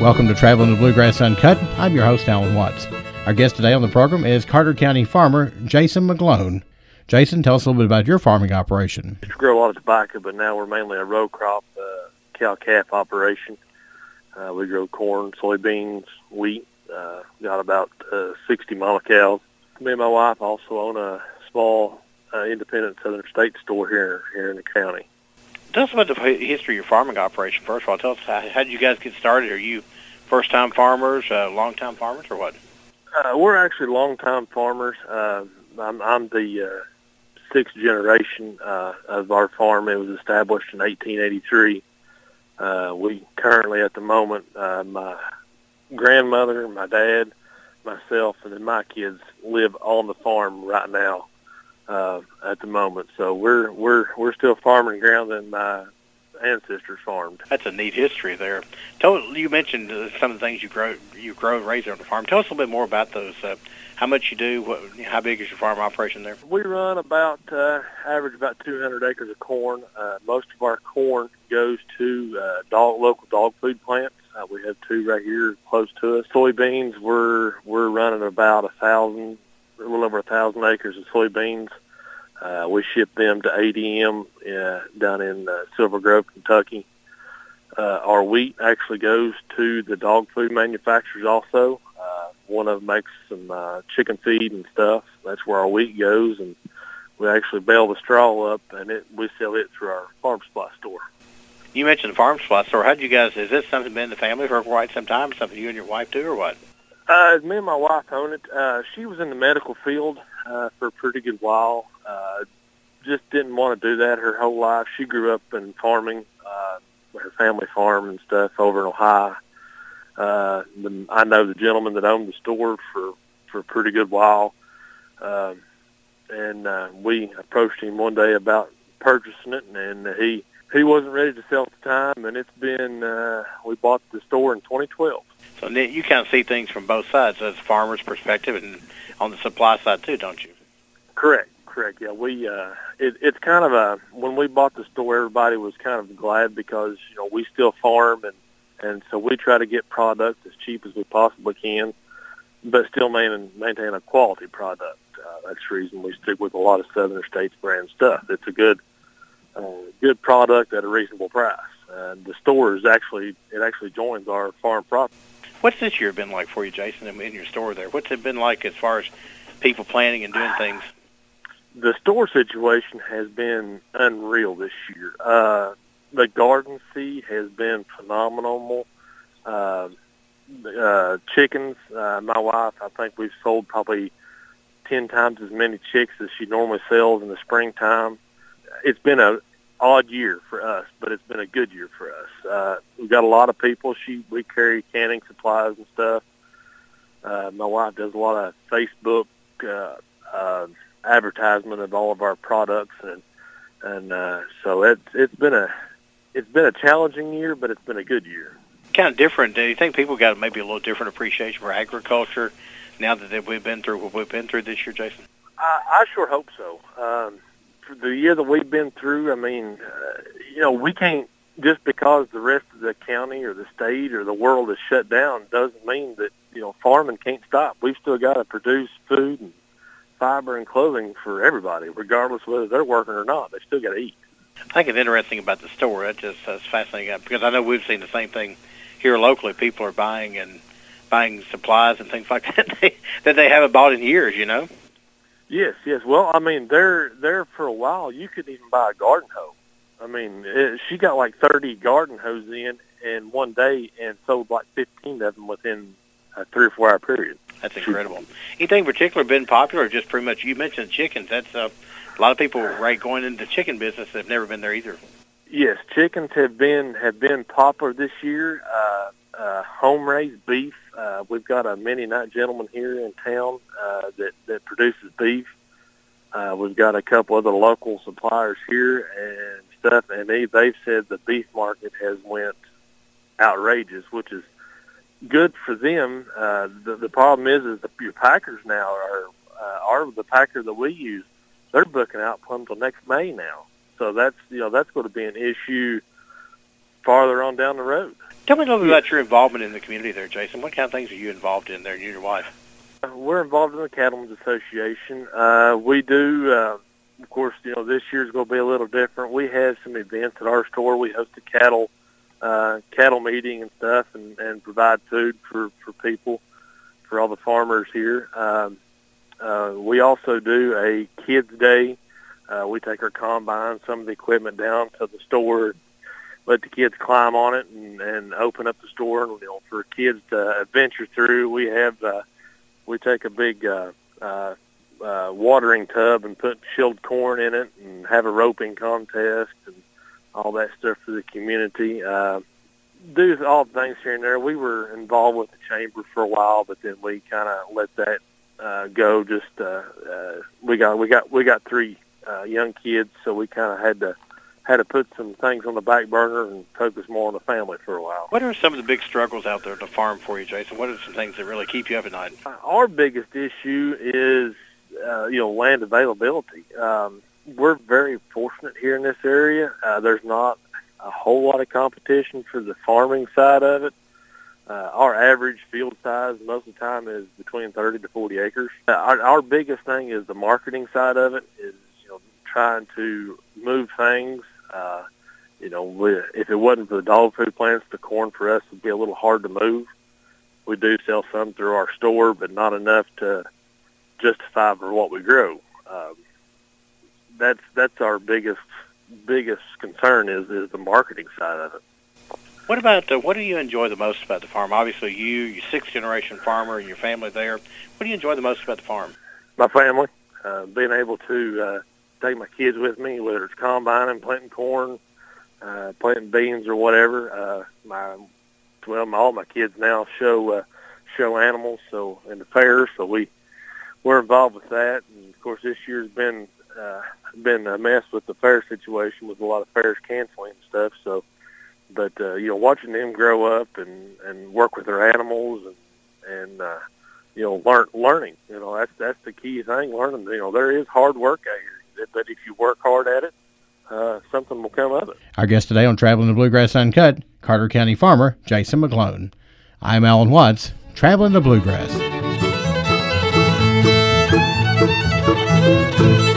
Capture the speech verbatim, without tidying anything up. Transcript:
Welcome to Traveling the Bluegrass Uncut. I'm your host, Alan Watts. Our guest today on the program is Carter County farmer Jason McGlone. Jason, tell us a little bit about your farming operation. We grow a lot of tobacco, but now we're mainly a row crop, uh, cow-calf operation. Uh, we grow corn, soybeans, wheat. Uh, got about uh, sixty mama cows. Me and my wife also own a small uh, independent Southern State store here here in the county. Tell us about the history of your farming operation. First of all, tell us how, how did you guys get started? Are you first-time farmers, uh, long-time farmers, or what? Uh, we're actually long-time farmers. Uh, I'm, I'm the uh, sixth generation uh, of our farm. It was established in eighteen eighty-three. Uh, we currently, at the moment, uh, my grandmother, my dad, myself, and then my kids live on the farm right now. Uh, at the moment, so we're we're we're still farming ground that my ancestors farmed. That's a neat history there. Tell you mentioned uh, some of the things you grow you grow and raise on the farm. Tell us a little bit more about those. Uh, how much you do? What, how big is your farm operation there? We run about uh, average about two hundred acres of corn. Uh, most of our corn goes to uh, dog local dog food plants. Uh, we have two right here close to us. Soybeans, we're we're running about a thousand. A little over a thousand acres of soybeans. Uh, we ship them to A D M uh, down in uh, Silver Grove, Kentucky. Uh, our wheat actually goes to the dog food manufacturers also. Uh, one of them makes some uh, chicken feed and stuff. That's where our wheat goes, and we actually bale the straw up, and it, we sell it through our farm supply store. You mentioned the farm supply store. How did you guys, is this something been in the family for quite some time, something you and your wife do, or what? Uh, me and my wife own it. Uh, she was in the medical field uh, for a pretty good while. Uh, just didn't want to do that her whole life. She grew up in farming, uh, her family farm and stuff over in Ohio. Uh, the, I know the gentleman that owned the store for, for a pretty good while. Uh, and uh, we approached him one day about purchasing it, and, and he he wasn't ready to sell at the time. And it's been, uh, we bought the store in twenty twelve. So you kind of see things from both sides, as a farmer's perspective and on the supply side too, don't you? Correct, correct. Yeah, we uh, it, it's kind of a when we bought the store, everybody was kind of glad because you know we still farm and and so we try to get product as cheap as we possibly can, but still maintain maintain a quality product. Uh, that's the reason we stick with a lot of Southern States brand stuff. It's a good uh, good product at a reasonable price. Uh, the store is actually it actually joins our farm property. What's this year been like for you, Jason, in your store there? What's it been like as far as people planning and doing things? The store situation has been unreal this year. Uh, the garden seed has been phenomenal. Uh, uh, chickens, uh, my wife, I think we've sold probably ten times as many chicks as she normally sells in the springtime. It's been a odd year for us, but it's been a good year for us. Uh, we've got a lot of people. She we carry canning supplies and stuff. Uh, my wife does a lot of Facebook uh, uh, advertisement of all of our products, and and uh, so it's it's been a it's been a challenging year, but it's been a good year. Kind of different. Do you think people got maybe a little different appreciation for agriculture now that we've been through what we've been through this year, Jason? I, I sure hope so. Um, the year that we've been through, I mean, uh, you know, we can't, just because the rest of the county or the state or the world is shut down doesn't mean that, you know, farming can't stop. We've still got to produce food and fiber and clothing for everybody, regardless whether they're working or not. They still got to eat. I think it's interesting about the store. It just that's fascinating because I know we've seen the same thing here locally. People are buying and buying supplies and things like that they, that they haven't bought in years, you know? Yes, yes. Well, I mean, there, there for a while, you couldn't even buy a garden hoe. I mean, it, she got like thirty garden hoses in in one day and sold like fifteen of them within a three or four hour period. That's incredible. Anything in particular been popular, or just pretty much? You mentioned chickens. That's uh, a lot of people right going into the chicken business have never been there either. Yes, chickens have been have been popular this year. Uh, uh, home raised beef. Uh, we've got a Mennonite gentleman here in town uh, that that produces beef. Uh, we've got a couple other local suppliers here and stuff, and they they've said the beef market has went outrageous, which is good for them. Uh, the, the problem is, is the your packers now are uh, are the packer that we use. They're booking out plumb till next May now. So that's you know that's going to be an issue farther on down the road. Tell me a little bit about your involvement in the community there, Jason. What kind of things are you involved in there, you and your wife? We're involved in the Cattlemen's Association. Uh, we do, uh, of course, you know, this year's going to be a little different. We have some events at our store. We host a cattle uh, cattle meeting and stuff, and, and provide food for, for people, for all the farmers here. Um, uh, we also do a Kids Day. Uh, we take our combine, some of the equipment down to the store, let the kids climb on it and, and open up the store. And, you know, for kids to adventure through, we have uh, we take a big uh, uh, uh, watering tub and put chilled corn in it and have a roping contest and all that stuff for the community. Uh, do all the things here and there. We were involved with the chamber for a while, but then we kind of let that uh, go. Just uh, uh, we got we got we got three uh, young kids, so we kind of had to had to put some things on the back burner and focus more on the family for a while. What are some of the big struggles out there to farm for you, Jason? What are some things that really keep you up at night? Our biggest issue is uh, you know land availability. Um, we're very fortunate here in this area. Uh, there's not a whole lot of competition for the farming side of it. Uh, our average field size most of the time is between thirty to forty acres. Uh, our, our biggest thing is the marketing side of it, is you know trying to move things. Uh, you know, we, if it wasn't for the dog food plants, the corn for us would be a little hard to move. We do sell some through our store, but not enough to justify for what we grow. Um, that's that's our biggest biggest concern is is the marketing side of it. What about uh, what do you enjoy the most about the farm? Obviously, you, you're sixth generation farmer, and your family there. What do you enjoy the most about the farm? My family, uh, being able to uh, take my kids with me, whether it's combining, planting corn, uh, planting beans, or whatever. Uh, my well, my, all my kids now show uh, show animals, so in the fairs, so we we're involved with that. And of course, this year's been uh, been a mess with the fair situation, with a lot of fairs canceling and stuff. So, but uh, you know, watching them grow up and, and work with their animals and and uh, you know, learn learning. You know, that's that's the key thing. Learning. You know, there is hard work out here, but if you work hard at it, uh, something will come of it. Our guest today on Traveling the Bluegrass Uncut, Carter County farmer Jason McGlone. I'm Alan Watts, Traveling the Bluegrass.